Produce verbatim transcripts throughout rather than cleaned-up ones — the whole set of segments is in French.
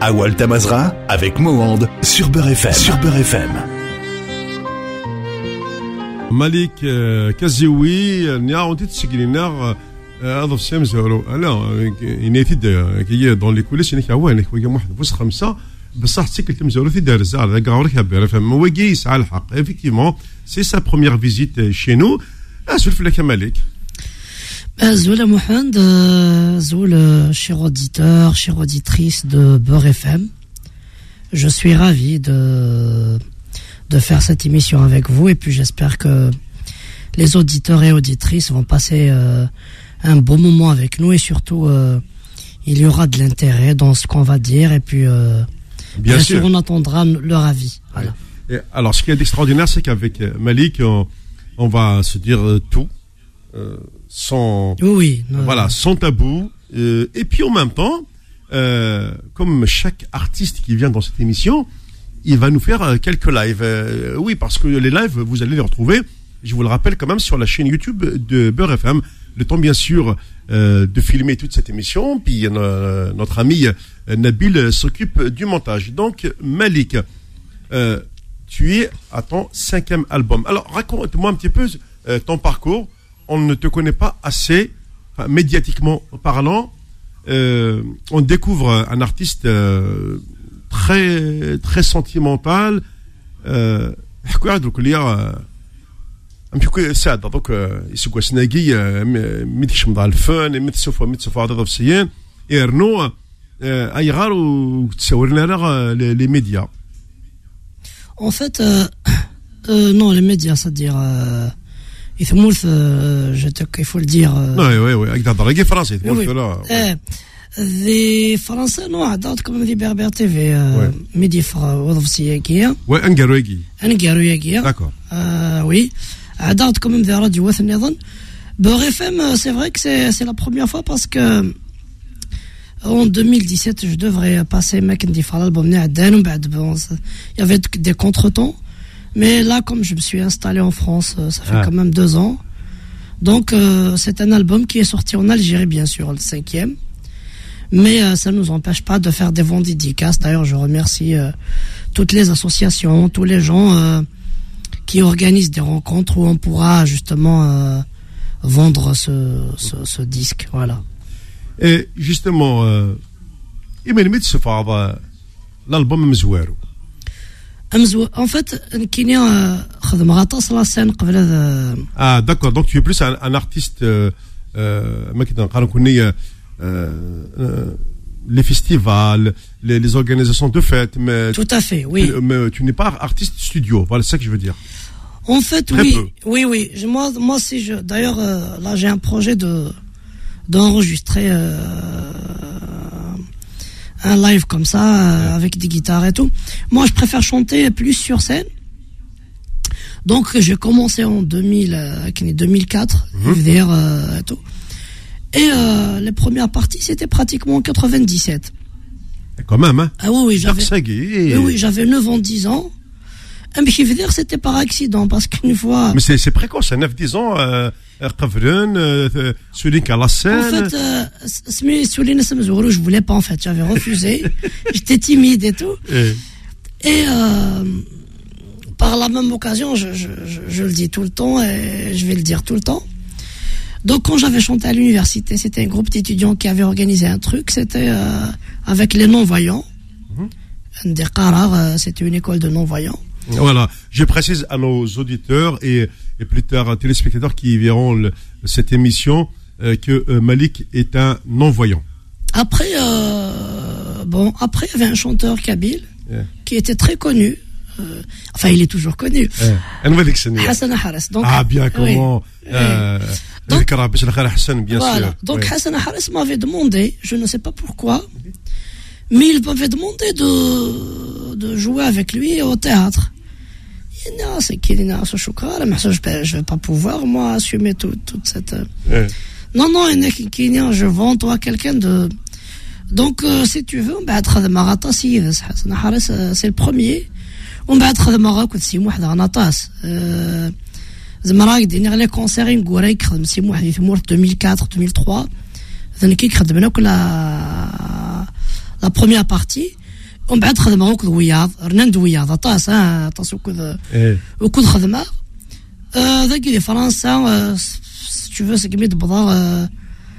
Awal Tamazra avec Mohand sur Beurre F M. Sur Beurre F M. Malik Kazioui, nia on dit تسجلنا هذا الشيء مزورو انا ينيتي كي dans les coulisses هناك هو هناك واحد بوس خمسة بصح تسكلت مزورو في دار الزار هذا قاورك بير فهم هو يسعى الحق effectivement c'est sa première visite chez nous اسولف لك مالك Zoula Mohand, Zoula, cher auditeur, chère auditrice de Beurre F M. Je suis ravi de, de faire cette émission avec vous et puis j'espère que les auditeurs et auditrices vont passer euh, un bon moment avec nous et surtout euh, il y aura de l'intérêt dans ce qu'on va dire et puis euh, bien, bien sûr. sûr on entendra leur avis. Voilà. Et alors ce qui est extraordinaire c'est qu'avec Malik on, on va se dire tout. Euh, sans oui, non, voilà non. sans tabou euh, et puis en même temps euh, comme chaque artiste qui vient dans cette émission il va nous faire euh, quelques lives euh, oui parce que les lives vous allez les retrouver je vous le rappelle quand même sur la chaîne YouTube de Beurre F M le temps bien sûr euh, de filmer toute cette émission puis euh, notre ami euh, Nabil s'occupe du montage donc Malik euh, tu es à ton cinquième album alors raconte-moi un petit peu euh, ton parcours. On ne te connaît pas assez, enfin, médiatiquement parlant. Euh, on découvre un artiste euh, très très sentimental. Euh, donc il y a un petit peu ça. Donc il se passe nagi, متشم dans le fun, متسوف متسوف هذا ضفسيان. Et Arnaud, أي غار وتصورنا لنا les médias. En fait, euh, euh, non les médias, c'est-à-dire. Euh, Il faut le dire. Oui, oui, oui. Avec des Français. Oui. Des Français, non, comme des Berbères T V. Midi Frawodovsiagia. Oui, un Garouegi. Un Garouegi. D'accord. Oui. D'autres comme des radios Wathnedon. Beurre F M, c'est vrai que c'est, c'est la première fois parce que en deux mille dix-sept, je devrais passer Mackendy Far l'album. Il y avait des contretemps. Mais là, comme je me suis installé en France, ça fait ah. quand même deux ans. Donc, euh, c'est un album qui est sorti en Algérie, bien sûr, le cinquième. Mais euh, ça ne nous empêche pas de faire des ventes dédicaces. D'ailleurs, je remercie euh, toutes les associations, tous les gens euh, qui organisent des rencontres où on pourra justement euh, vendre ce, ce, ce disque. Voilà. Et justement, il m'a dit ce faire l'album Mzouarou. En fait, ah d'accord, donc tu es plus un, un artiste euh, euh, euh, les festivals, les, les organisations de fêtes, mais tout à fait, oui. Tu, mais tu n'es pas artiste studio, voilà c'est ça que je veux dire. En fait, Très oui, peu. oui, oui. Moi, moi, si je, d'ailleurs, euh, là, j'ai un projet de d'enregistrer. Euh, un live comme ça euh, avec des guitares et tout. Moi je préfère chanter plus sur scène. Donc j'ai commencé en deux mille, euh, deux mille quatre mmh. euh, et tout. Et euh, les premières parties c'était pratiquement en quatre-vingt-dix-sept. Et quand même hein. Ah oui oui j'avais oui, oui j'avais neuf ans dix ans. Un petit peu dire c'était par accident parce qu'une fois. Mais c'est c'est précoce, neuf dix ans. Euh... Euh, celui qui a la scène. En fait, euh, je voulais pas en fait, j'avais refusé. J'étais timide et tout. Et, et euh, par la même occasion, je, je, je, je le dis tout le temps et je vais le dire tout le temps. Donc quand j'avais chanté à l'université, c'était un groupe d'étudiants qui avait organisé un truc, c'était euh, avec les non-voyants. Mm-hmm. C'était une école de non-voyants. Voilà, je précise à nos auditeurs et, et plus tard téléspectateurs qui verront le, cette émission euh, que euh, Malik est un non-voyant. Après, euh, bon, après il y avait un chanteur kabyle yeah. qui était très connu. Euh, enfin, il est toujours connu. Yeah. Hassan Haris. Donc, ah bien comment oui. euh, donc, Hassan, bien voilà. sûr. Donc oui. Hassan Haris m'avait demandé, je ne sais pas pourquoi, mais il m'avait demandé de de jouer avec lui au théâtre. Non, c'est qu'il est ce chocolat, mais je ne vais pas pouvoir, moi, assumer tout, toute cette. Ouais. Non, non, je vends, toi, quelqu'un de. Donc, euh, si tu veux, on va être de Marata, si, c'est le premier. On va être de Maroc, si moi, dans Natas. زمراك ديني غير كونسيرين غوريك خدم سي واحد في مور deux mille quatre deux mille trois ذنكي خدمنا كل لا بروميير بارتي ومن بعد خدمه وكذ وياض رنان دوياض طاس ها طاس وكذ وكذ خدمه ذاك دي فرنسا tu veux c'est que بضا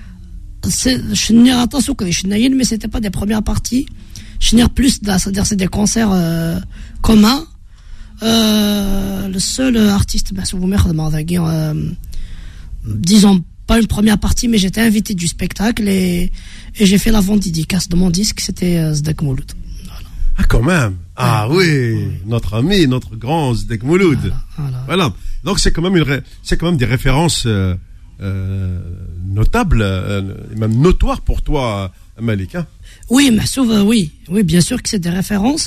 شني طاس وكذ شناين mais c'était pas des premières parties شني plus là c'est-à-dire c'est des concerts euh, communs euh, le seul artiste محسوب ما خدمه ذاك disons pas une première partie mais j'étais invité du spectacle et et j'ai fait la vente dédicace de mon disque c'était euh, Zdek Mouloud. Ah, quand même. Ah oui, oui, notre ami, notre grand Zdek Mouloud. Voilà, voilà. Voilà. Donc c'est quand même une, ré... c'est quand même des références euh, euh, notables, euh, et même notoires pour toi, Malik. Hein? Oui, Mahsoub, euh, oui, oui, bien sûr que c'est des références.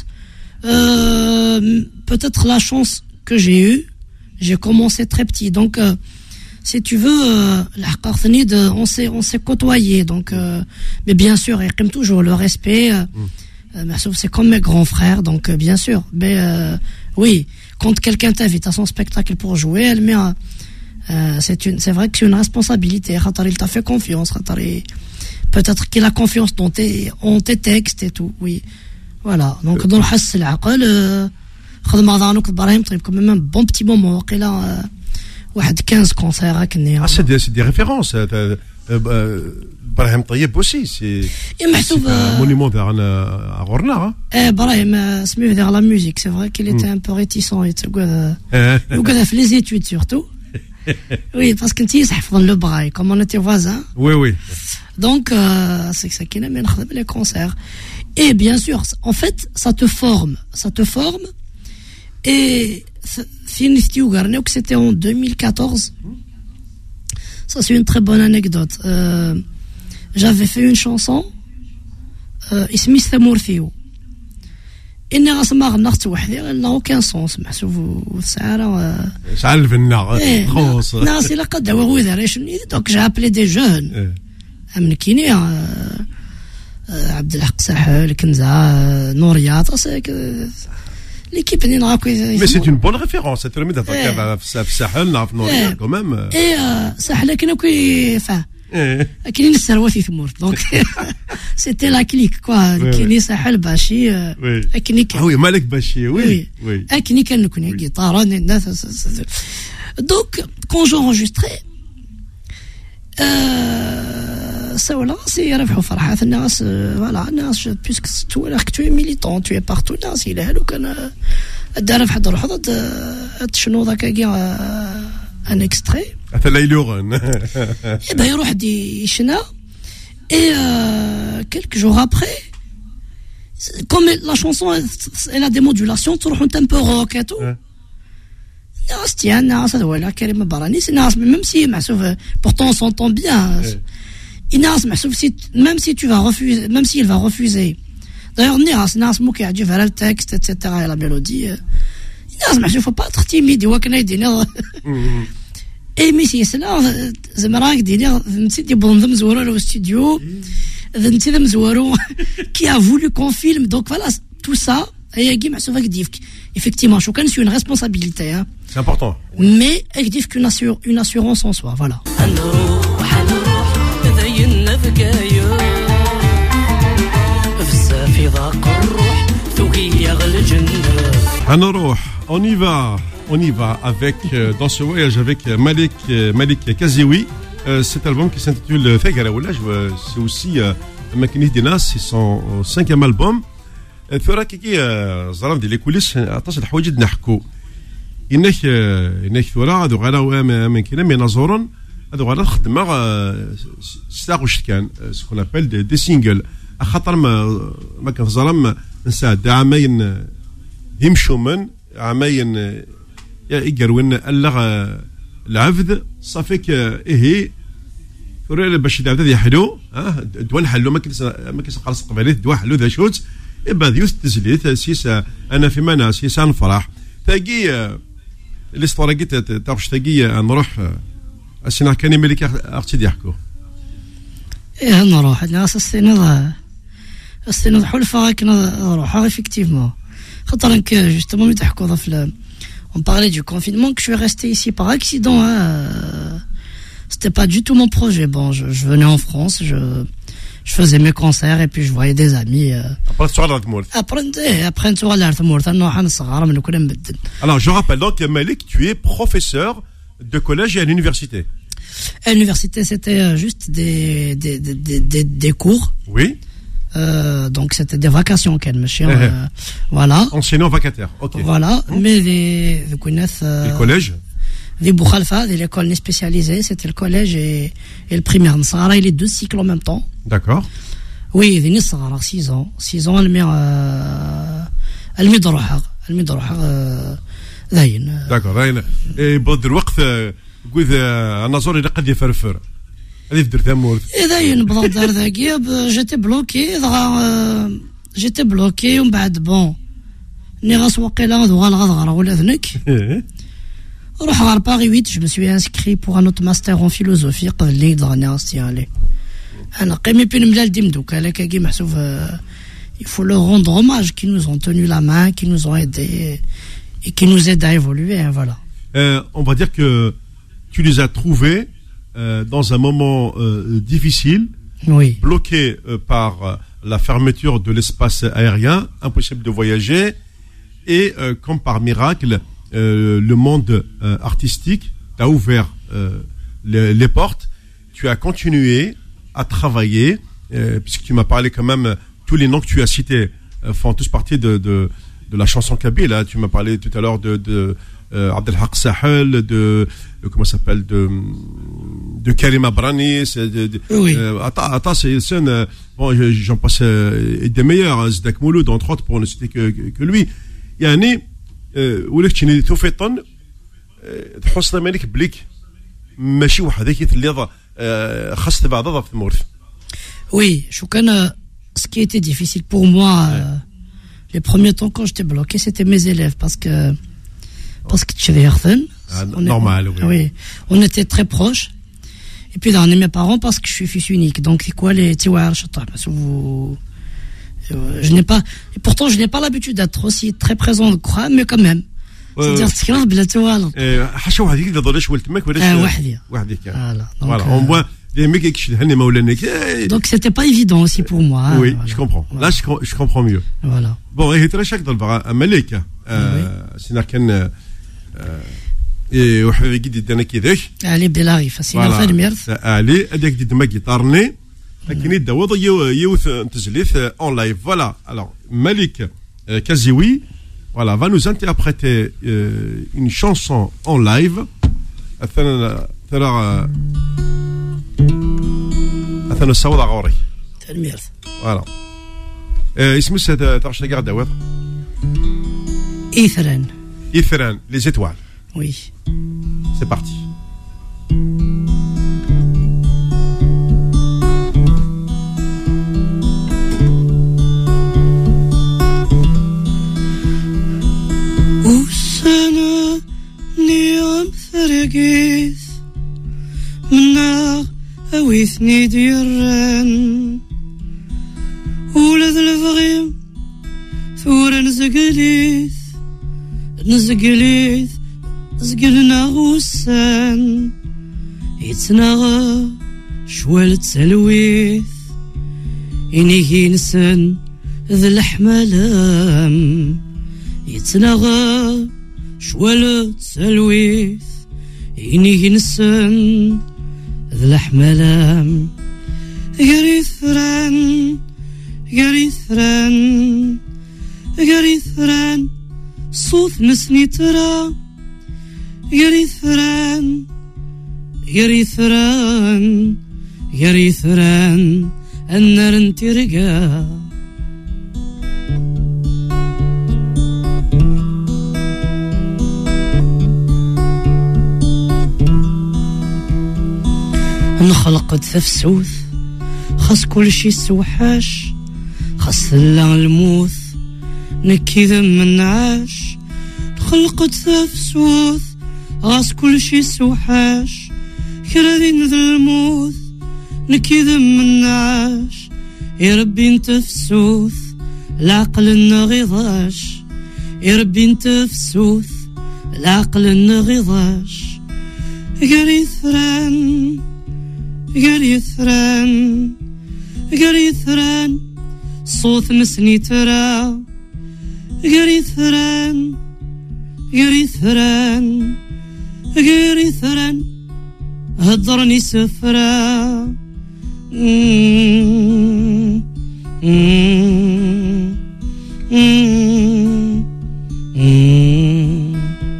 Euh, peut-être la chance que j'ai eue, j'ai commencé très petit, donc euh, si tu veux, euh, on s'est on s'est côtoyé, donc euh, mais bien sûr, et comme toujours le respect. Euh, mm. Euh, c'est comme mes grands frères, donc euh, bien sûr. Mais euh, oui, quand quelqu'un t'invite à son spectacle pour jouer, elle met, euh, c'est une, c'est vrai que c'est une responsabilité. Il t'a fait confiance. Peut-être qu'il a confiance dans tes, en tes textes et tout. Oui, voilà. Donc dans le حس العقل, خدمة ضعنك إبراهيم طيب quand même un bon petit moment. qu'il a واحد quinze concerts. Ah, c'est des, c'est des références. Euh, euh, Ibrahim Taïeb aussi, c'est, c'est un monument à Gorna. Ibrahim, c'est mieux vers la musique. C'est vrai qu'il était un peu réticent. Il a fait les études surtout. Oui, parce que tu sais, dans le braille, comme on était voisins. Oui, oui. Donc, euh, c'est ça qui amène les concerts. Et bien sûr, en fait, ça te forme. Ça te forme. Et c'était en deux mille quatorze. Ça, c'est une très bonne anecdote. Euh, j'avais fait une chanson, اسمي ثمورثيو. إني غاسمع غنغت وحدي لا aucun sens محسوب وسعارة. شعل الفنان خوص. ناس إلا قد هو ذريش donc j'ai appelé des jeunes. من كيني عبد الحق ساحل كنزة نوريات l'équipe n'est pas mais c'est une bonne référence cette remise d'attaquer Sahel نعرف نوريات quand même. Et Sahel كانوا كي enfin كاينين الثروات في ثمور donc c'était la clique quoi كاينين ساحل باشي كاينين ah oui Malik Bachi oui oui كاينين كانوا كنا guitare donc quand j'enregistrais ça voilà c'est ربحوا فرحة الناس voilà الناس puisque tu es tu es militant tu es partout الناس إلى هلو كان دار في حد الروح شنو ذاك un extrait. Et ben il roule des chena et euh, quelques jours après, comme la chanson elle a des modulations, tu roule un peu rock et tout. Non, c'est non, ça doit là Karim Barani, c'est non, même si pourtant on s'entend bien. Non, si même si tu vas refuser, même s'il va refuser. D'ailleurs, Nias, Nias Mouki a dû faire le texte, et cetera et la mélodie. Non, il ne faut pas être timide. Et mais si c'est là, Zemarak dit, c'est des bons hommes au studio, qui a voulu qu'on filme. Donc voilà, tout ça, effectivement, je connais une responsabilité. Hein. C'est important. Mais il dit qu'une assur- une assurance en soi, voilà. On y va, on y va avec euh, dans ce voyage avec Malik euh, Malik Kazioui. Euh, cet album qui s'intitule Fegara Oula, c'est aussi Makini Dina, c'est son cinquième album. ثورة كي زرام ديال الكوليس عطاش الحوايج نحكوا إنك إنك ثورة هذو غالا من كنا من نزورن هذو غالا خدمة ستاغوش كان سكون أبل دي سينجل خاطر ما ما كان زرام نساعد عامين يمشوا من عامين يقروين ألا العبد صافيك إيه ثورة باش العبد يحلو ها دوال حلو ما كنت ما كنت قرص قبالي دوا حلو ذا شوت إبا ديوث تزليت سيسا أنا في منا سيسا نفرح تاقي الاسطورة قيت تابش تاقي نروح السنة كان ملك أختي يحكو إيه نروح الناس السنة السنة حلفة كنا نروح effectivement خاطر que justement nous تحكوا ضفل on parlait du confinement que je suis resté ici par accident hein. C'était pas du tout mon projet bon je, je venais en France je je faisais mes concerts et puis je voyais des amis. Euh, après tu as Tmourt. Après, après tu as Tmourt, alors je rappelle donc Malik, tu es professeur de collège et à l'université. À l'université, c'était juste des des des des, des cours. Oui. Euh, donc c'était des vacations qu'elle me chien. Euh, voilà. Enseignant vacataire. Ok. Voilà. Mmh. Mais les les connaissent. Les collèges. Les Boukhalfa, l'école spécialisée, c'était le collège et, et le primaire. Nsara, il est deux cycles en même temps. D'accord. Oui, il est six ans. six ans, elle met elle met drohar. Elle met drohar. D'accord. Et بعد الوقت قوذ أنا زوري لقد يفرفر. هذه في درت أمور. إذا بعد ذاك j'étais bloqué. J'étais bloqué ومن بعد bon. ني غاس وقيلا دوغال غدغر ولا ذنك. À Paris huit, je me suis inscrit pour un autre master en philosophie. Il faut leur rendre hommage, qui nous ont tenu la main, qui nous ont aidés et qui nous aident à évoluer. Voilà. Euh, on va dire que tu les as trouvés euh, dans un moment euh, difficile, oui. bloqués euh, par euh, la fermeture de l'espace aérien, impossible de voyager, et euh, comme par miracle, Euh, le monde euh, artistique t'a ouvert euh, les, les portes. Tu as continué à travailler, euh, puisque tu m'as parlé quand même, tous les noms que tu as cités euh, font tous partie de, de, de la chanson kabyle. Hein. Tu m'as parlé tout à l'heure de, de euh, Abdelhak Sahel, de, de comment ça s'appelle, de, de Karim Abrani. De, de, oui. Euh, Ata, Ata, c'est une, euh, bon, j'en passe euh, des meilleurs, hein, Zdak Mouloud, entre autres, pour ne citer que, que, que lui. Il y a un nez. ولكن تشني توفيطن تحس مالك بليك ماشي وحدك اللي خاص بعضها في المورث. Oui, je connais ce qui était difficile pour moi euh, les premiers temps quand j'étais bloqué, c'était mes élèves parce que parce que tu ah, normal oui. oui. On était très proches. Et puis là, on est mes parents parce que je suis fils unique. Donc c'est quoi les tiwar vous je n'ai pas et pourtant je n'ai pas l'habitude d'être aussi très présent de quoi mais quand même c'est-à-dire تكرر بلا توالط حاشا وحدك اللي ضل شوال تماك ولا وحدي وحدك voilà on voit les mecs qui شدهني مولانا donc c'était pas évident aussi pour moi oui je comprends là je comprends mieux voilà bon هي ترى شك ضل ملك سينا كان وحبي جدي دنا كذاك علي بلاري فسينا في الميرث علي هذاك دي دما جيتارني لكن الدواء يوث تزليث en live. Voilà. Alors, Malik euh, Kaziwi, voilà, va nous interpréter euh, une chanson en live. أثناء أثناء أثناء الصوت عوري. الميرث. Voilà. اسمه سد تعرف شو قاعد دواء؟ إيثران. إيثران, les étoiles. Oui. C'est parti. فرقيث منا أويثني ديران ولد الفغيم ثور نزقليث نزقليث زقلنا غوسان يتنغى شوال تسلويث إني نسن ذا الحملام يتنغى شوال تسلويث إني نسن ذا الحملام غريثران غريثران غريثران صوت نسني ترى غريثران غريثران غريثران النار انترقا نخلق ثفسوث خاص كل شي سوحاش خاص لا الموث نكي ذم النعاش نخلق ثفسوث خاص كل شي سوحاش كرادين ذا الموث نكي ذم النعاش يا ربي انت فسوث العقل النغيضاش يا ربي انت فسوث العقل النغيضاش غريثران غريثران قريثران صوت نسني ترى قريثران قريثران قريثران هضرني سفرا مم. مم. مم. مم.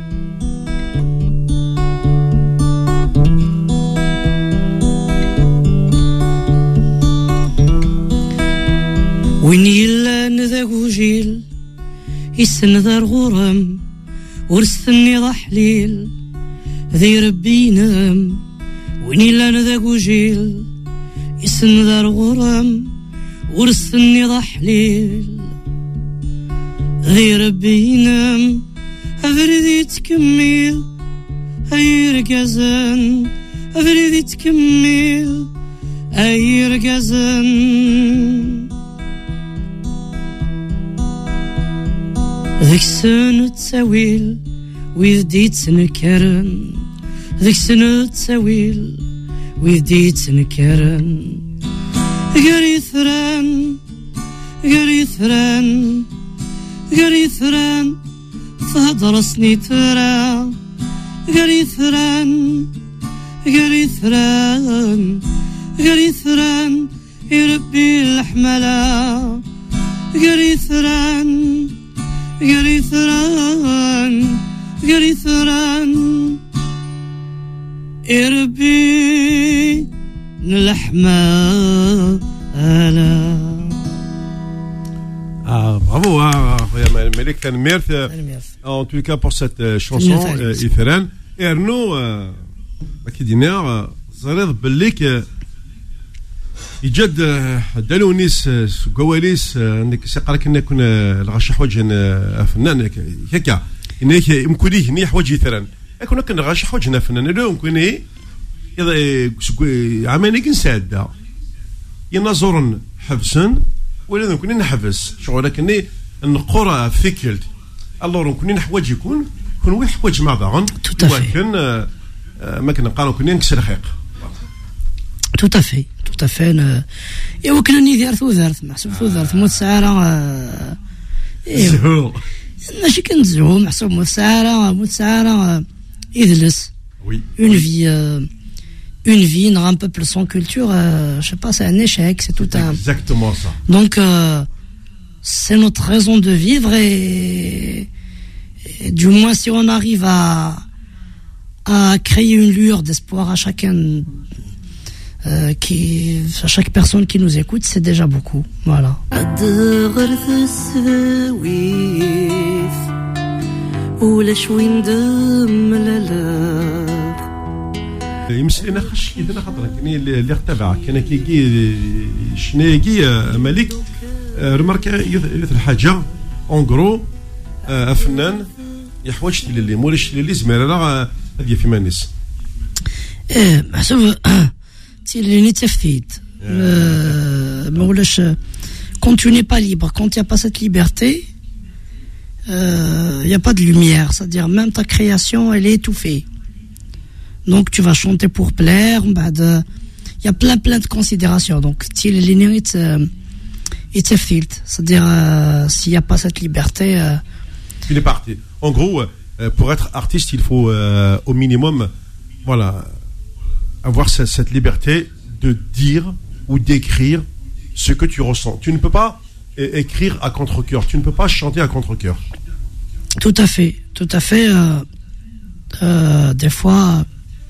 وين يلا نذاك وجيل يسندر غرام ورستني ضحليل ذي ربي نام وين يلا نذاك وجيل يسندر غرام ورستني ضحليل ذي ربي نام أفريدي تكمل أي رقازان أفريدي تكمل أي رقازان ذيك سنة تساويل ويديت سنكرن ذيك سنة تساويل ويديت سنكرن قريثران قريثران قريثران فهدر سني ترى قريثران قريثران قريثران يربي الحملة قريثران قريثران قريثران يربي الحملة. Ah, bravo, hein, Malik Tanmirth, en tout cas pour cette euh, chanson, Iferen. Et Arnaud, Makidiner, Zared Belik, يجد دالونيس كواليس انك سيقرك ان يكون الغش حوايج فنان هكا انك يمكن ليه حوايج ثران يكون كان غش حوايج فنان لو يمكن اذا عماني كنساده ينظرن حبسن ولا يمكن نحبس شغل كني القرى فيكلت الله يمكن حوايج يكون يكون واحد حوايج مع بعض ولكن ما كنا نقالوا كنا نكسر خيق. Tout à fait, tout à fait. Et aucun نيدير ثوذرت محسوب ثوذرت موت ساعة. زهور. ماشي كنزهو محسوب موت ساعة موت ساعة يدلس. Oui. Une vie, euh, une vie, un un peuple sans culture, euh, je sais pas, c'est un échec, c'est tout un. Exactement ça. Donc euh, c'est notre raison de vivre et, et du moins si on arrive à à créer une lueur d'espoir à chacun. Euh, qui, à chaque personne qui nous écoute, c'est déjà beaucoup. Voilà. يمسلنا خش إذا خاطر كني اللي ارتفع كان كيجي شنايجي ملك رمارك يث الحاجة اون غرو فنان يحوج اللي مولش اللي زمر راه هذه في مانيس ايه محسوب تيليني تفيد مولاش quand tu n'es pas libre, quand il n'y a pas cette liberté, il euh, n'y a pas de lumière, c'est-à-dire même ta création elle est étouffée, donc tu vas chanter pour plaire, il y a plein plein de considérations, donc tيليني تفيد, c'est-à-dire euh, s'il n'y a pas cette liberté euh, il est parti. En gros, euh, pour être artiste il faut euh, au minimum voilà avoir cette, cette liberté de dire ou d'écrire ce que tu ressens. Tu ne peux pas é- écrire à contre-cœur, tu ne peux pas chanter à contre-cœur. Tout à fait, tout à fait. Euh, euh, des fois,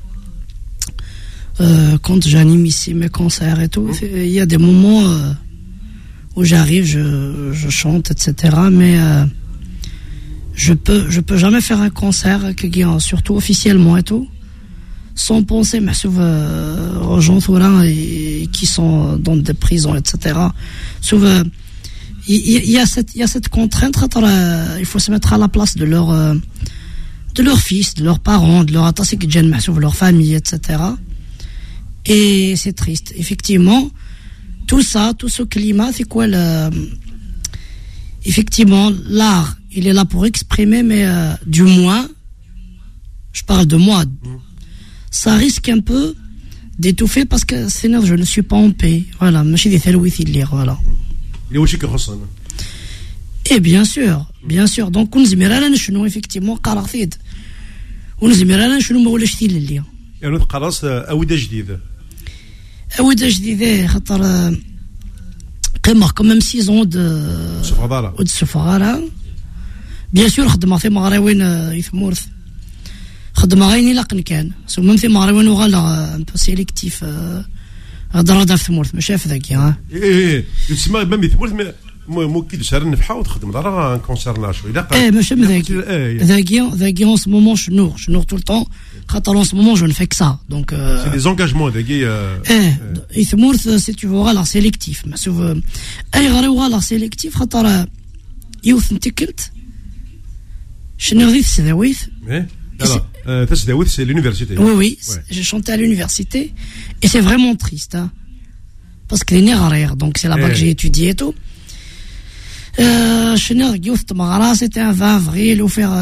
euh, quand j'anime ici mes concerts et tout, il y a des moments euh, où j'arrive, je, je chante, et cetera. Mais euh, je peux, je peux jamais faire un concert, surtout officiellement et tout, sans penser mais euh, aux gens et, qui sont dans des prisons, et cetera. Souvent, il y, y a cette, il y a cette contrainte. Il faut se mettre à la place de leur, euh, de leurs fils, de leurs parents, de leur attaché qui gêne de leur famille, et cetera. Et c'est triste. Effectivement, tout ça, tout ce climat, c'est quoi le, effectivement, l'art, il est là pour exprimer, mais euh, du moins, je parle de moi. Ça risque un peu d'étouffer parce que sinon je ne suis pas en paix. Voilà, ماشي دي ثلويث اللي voilà. اللي واش كيخصنا. Et bien sûr, bien sûr. Donc كون زمير انا شنو effectivement قرا ثيد. ونزمير انا شنو ما ولاش ثيل اللي. يعني تقراص اوده جديده. اوده جديده خاطر قيمه كوميم سيزون دو سفغاره. ود سفغاره. بيان سور خدمه في مغربين يثمورث. خدمه غيني لاقن كان سو ميم في مغربين وغالا ان بو سيليكتيف هضر هذا في ثمورث ماشي في ذاك ها. ايه يسمى ميم ثمورث ممكن تسهر نفحه وتخدم دارا كونسيرنا شويه لا. ايه ماشي ذاك ذاك ذاك اون سو مومون شنو شنو طول طون خاطر اون سو مومون جو نفيك سا دونك سي دي زونغاجمون ذاك ايه يثمورث سي تو فوالا سيليكتيف مسوف اي غير وغالا سيليكتيف خاطر يوث نتكلت شنو غادي تسداويث. Alors, euh, c'est l'université. Oui, oui, ouais. J'ai chanté à l'université et c'est vraiment triste, hein, parce que les nerfs, donc c'est là-bas hey. que j'ai étudié et tout. Euh, c'était un vingt avril, ou faire,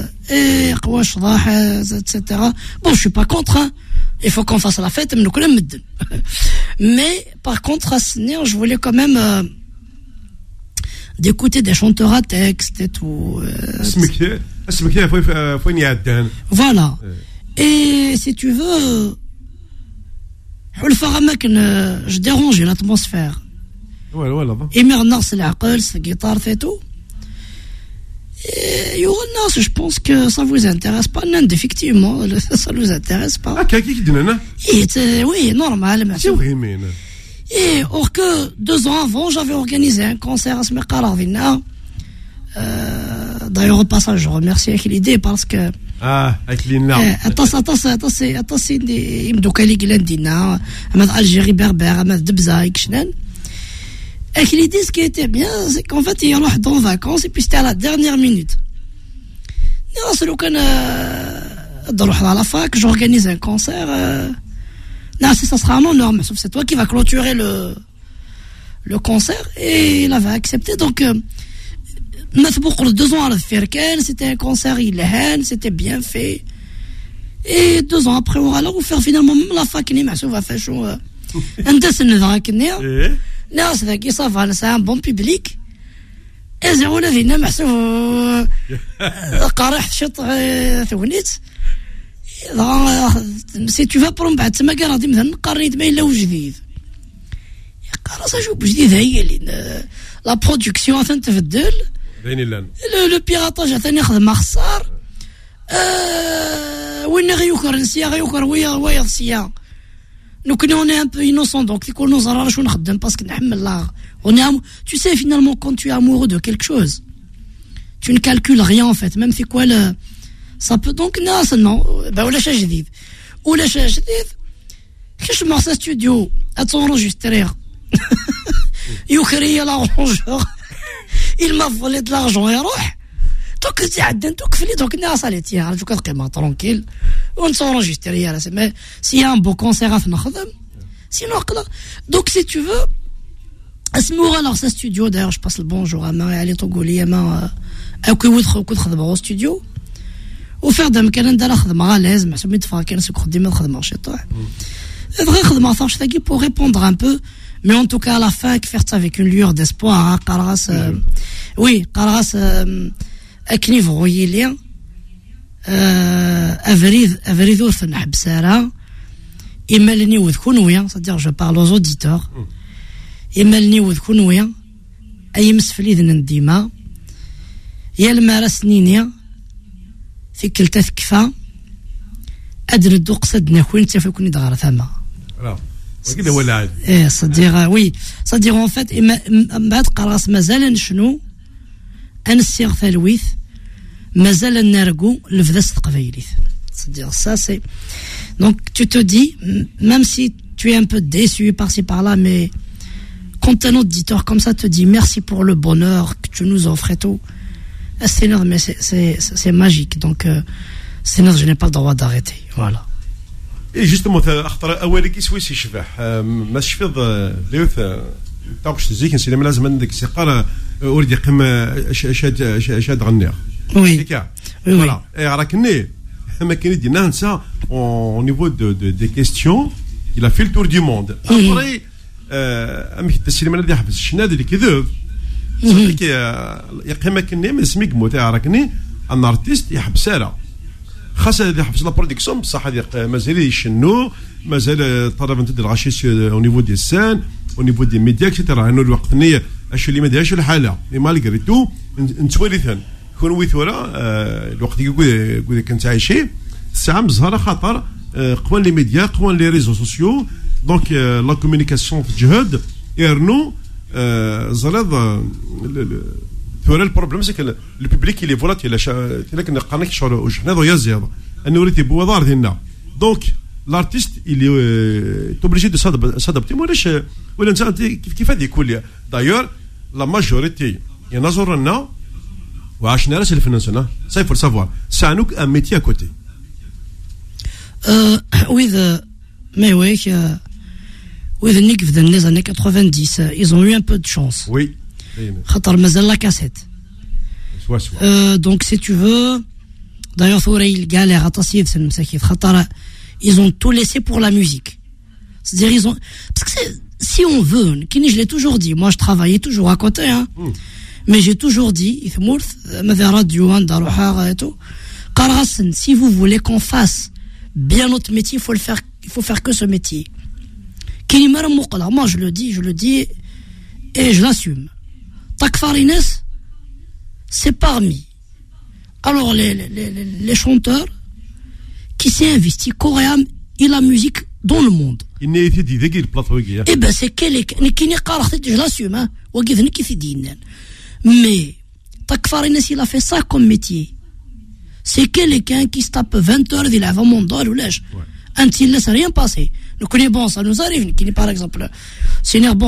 euh, et cetera. Bon, je suis pas contre, hein. Il faut qu'on fasse la fête, mais par contre, à ce niveau, je voulais quand même euh, d'écouter des chanteurs à texte et tout. Euh, Voilà. Et si tu veux, je dérange l'atmosphère. Et maintenant, c'est la guitare, c'est tout. Et je pense que ça vous intéresse pas. Non, effectivement, ça nous intéresse pas. Oui, normal. Et or que deux ans avant, j'avais organisé un concert à Smeqaravina. D'ailleurs, au passage, je remercie avec l'idée parce que. Ah, avec l'Inna. Attention, attention, attention, attention, il me doit aller Glandina, Ahmed Algérie berbère, Ahmed Debza, Ikshnen. Avec l'idée, ce qui était bien, c'est qu'en fait, il y a dans vacances et puis c'était à la dernière minute. Non, c'est le cas, dans la fac, j'organise un concert. Non, ça sera un honneur, mais sauf c'est toi qui vas clôturer le, le concert et il avait accepté, donc. Deux ans à la Firken, c'était un concert illégal, c'était bien fait. Et deux ans après, on va là, faire finalement la fac, on va faire chaud. Un des sénégalais, non, c'est que ça va, c'est un bon public. Et zéro la vie, mais c'est قارح شط ثونيت. Si tu vas prendre بعد ما قرأت مثلا قريت ما إلا وجديد. قرأ سأشوف جديد هي اللي la production عشان تفضل. Le, le piratage a tenu à Marsar. وين غيوكر نسيا غيوكر ويا ويا نسيا. Nous on est un peu innocent donc qu'on nous arrange شو نخدم parce que نحمل là. On est tu sais finalement quand tu es amoureux de quelque chose, tu ne calcules rien en fait même c'est quoi le ça peut donc non non bah ولا شيء جديد ولا شيء جديد كيش مرسى ستوديو اتونجسترير يوكريا l'arrangeur. Il m'a volé de l'argent et روح donc c'est عدن donc فلي donc الناس اللي تيها جو كتقيمها tranquille on s'enregistre là mais s'il y a un beau concert à نخدم sinon donc si tu veux اسمو alors ce studio d'ailleurs je passe le bonjour à Marie Ali Togoli ما او كي ودخل كنت خدمه au studio وفير دام كان ندير خدمه غاليز ما سميت فا كان سكر ديما خدمه شي طاح فغي خدمه صافي تاكي pour répondre un peu. Mais en tout cas, à la fin, faire ça avec une lueur d'espoir, hein, Karas, euh, oui, Karas, Akni Vroyilien, Avrid, Avrido, Fenhabsara, Emelni ou Kunouya, c'est-à-dire, je parle aux auditeurs, Emelni ou Kunouya, Ayim Sflid Nandima, Yelmara Sninia, Fikil Tafkfa, Adre Duqsad Nakwin, Tafakuni Dgarathama. Voilà. ايه صديق وي صديق en fait من بعد قراص مازال شنو انسيغ ثلويث مازال نرقو لفداس القبايليث صديق ça c'est donc tu te dis même si tu es un peu déçu par-ci par-là mais quand un auditeur comme ça te dit merci pour le bonheur que tu nous offres et tout c'est mais c'est c'est c'est magique donc euh, c'est je n'ai pas le droit d'arrêter voilà. Et justement, أخطر أولي كيسوي سي شبح ما شفيض ليوث طاقش تزيك نسي لما لازم عندك سيقارة أريد يقيم شاد شاد غنير. Oui. Voilà. Et راكني ما كاين دينا نسا au niveau de, de des questions il a fait le tour du monde. Après, أمك السينما اللي حبس الشناد اللي كذب صدق يقيمة كني من سميك موتاع راكني أن أرتيست يحبس سارة خاصة اللي حبس لا برودكسيون بصح هذه مازال يشنو مازال طلب أنت الغاشيس أو نيفو دي سان أو نيفو دي ميديا كتير إنه الوقت نية أشو اللي ما دايرش الحالة مالغري تو نتوالثن كون ويثورا الوقت يقول يقول كنت عايشين الساعة مزهرة خاطر قوان لي ميديا قوان لي ريزو سوسيو دونك لا كومونيكاسيون تجهد يرنو زراد ثورا البروبليم سي كو البوبليك اللي فولاتيل لكن نقارنك شغل واش حنا ضيا زياده انه ريتي بوضار ديالنا دونك لارتيست اللي توبليجي دو سادابتي ولاش ولا انت كيف كيف هذه كل دايور لا ماجوريتي ينظر لنا وعشنا راس الفنان سنه ساي فور سافوار سانوك ان ميتي ا كوتي with mais oui euh, with Nick dans les années quatre-vingt-dix euh, ils ont eu un peu de chance oui خاطر مازال la cassette soit soit euh, donc si tu veux d'ailleurs ثورة il galère à تصيف c'est المساكين خاطر ils ont tout laissé pour la musique c'est-à-dire ils ont parce que si on veut كيني je l'ai toujours dit moi je travaillais toujours à côté hein mm. mais j'ai toujours dit يثمرث ماذا راديو عندها روحها et tout قال غسن si vous voulez qu'on fasse bien notre métier, il faut le faire, il faut faire que ce métier. Moi, je le dis, je le dis, et je l'assume. Takfarines, c'est parmi. Alors, les, les, les, les chanteurs qui s'est investi coréen et la musique dans le monde. Eh ben, c'est quel est, je l'assume, hein. Mais, Takfarines, il a fait ça comme métier. C'est quelqu'un qui se tape vingt heures d'il a vraiment d'or ou lèche. Un il laisse rien passer. Nous connaissons bon, ça nous arrive, qui par exemple, c'est bon.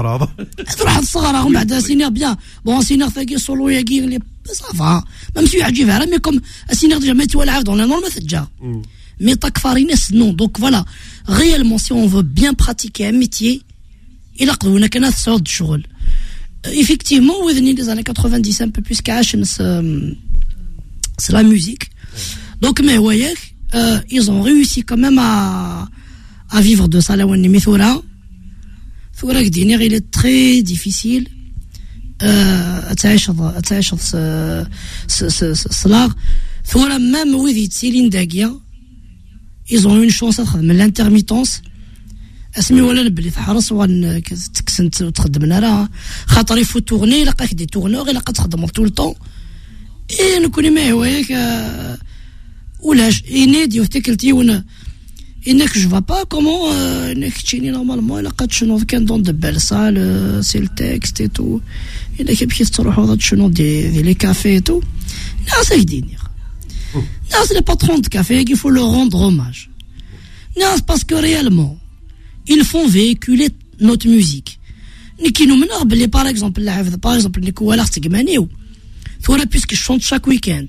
C'est bien. Bon, c'est fait solo, ça va. Même si il y a mais comme c'est déjà mis dans la norme, c'est déjà. Mais takfarines, non. Donc voilà. Réellement, si on veut bien pratiquer un métier, il a qu'on a qu'un sort de chôle. Effectivement, au début des années quatre-vingt-dix, un peu plus cash, c'est la musique. Donc, mais vous voyez, euh, ils ont réussi quand même à, à vivre de ça. Là, on est mis Thora. Thora, il est très difficile. Euh, تعيش تعيش cela. Thora, même oui, Céline Daguia, ils ont eu une chance à mais l'intermittence. اسمي ولا نبلي تحرص وان تكسنت وتخدم لها خاطر يفو تورني لقاك دي تورنور الا كتخدم طول الطون اي نكون معاه وياك ولاش ينادي وتكلتي وانا انك جو با كومون انك تشيني نورمالمون الا قد شنو كان دون دبال سال سي التكست اي تو الا كيبكي تروحوا هاد شنو دي دي لي كافي تو ناس يديني ناس لي باترون دو كافي il faut leur rendre hommage ناس باسكو ريالمون ils font véhiculer notre musique نكي نو منغ بلي par exemple لا حفظ par exemple نكو ولا تقمانيو Thora, puisque je chante chaque week-end.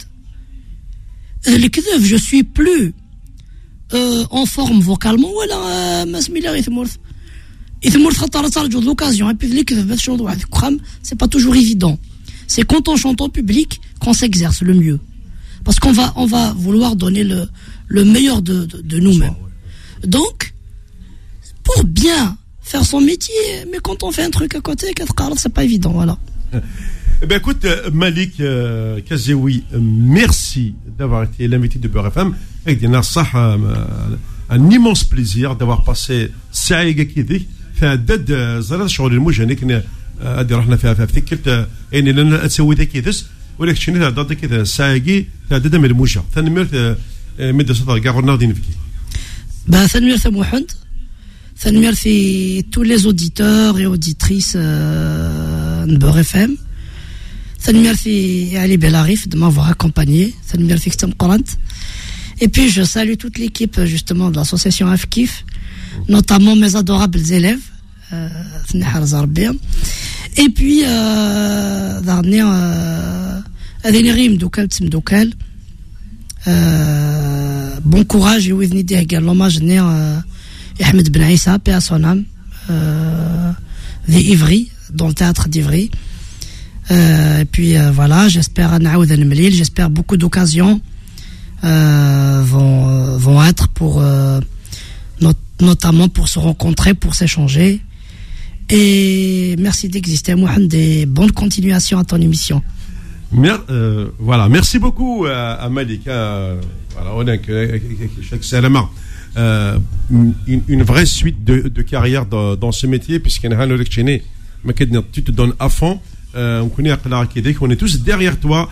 Les كذب, je suis plus euh, en forme vocalement ولا ما سمي لا يثمرث يثمرث خاطر ترجو l'occasion et puis les كذب باش نوض واحد الكرام c'est pas toujours évident. C'est quand on chante en public qu'on s'exerce le mieux. Parce qu'on va on va vouloir donner le le meilleur de de, de nous-mêmes. Donc pour bien faire son métier, mais quand on fait un truc à côté, c'est pas évident, voilà. Eh bien, écoute, Malik euh, Kazeoui, euh, merci d'avoir été l'invité de Beurre F M. Avec des nassah, un immense plaisir d'avoir passé Saïga Kidi. Fait un dad, Zalad Choual Moujani, qui a dit Rahna fait un ticket, et il a Saouida Kidis, ou l'élection de dad Kid Saïgi, fait un dad de Mouja. Fait un mur de Médecin Garonard d'Inviki. Ben, fait un mur de Mouhand. Fait un mur de tous les auditeurs et auditrices de Beurre F M. Merci Ali Belarif de m'avoir accompagné. Merci Ktam Korant. Et puis je salue toute l'équipe justement de l'association Afkif, notamment mes adorables élèves. Euh, Et puis dernier Adenerim Doukal Tsim Doukal. Bon courage et oui venez dire l'hommage à Ahmed Ben Issa, paix à son âme, de Ivry, dans le théâtre d'Ivry. Euh, et puis euh, voilà, j'espère j'espère beaucoup d'occasions euh, vont, vont être pour euh, notre notamment pour se rencontrer, pour s'échanger. Et merci d'exister, Mohamed, et bonne continuation à ton émission. Mer, euh, voilà, merci beaucoup à, à Malik. À, voilà, on a que chaque salama. Euh, une, une vraie suite de, de carrière dans, dans ce métier, puisqu'il y a un tu te donnes à fond. Euh, on connaît qu'on est tous derrière toi.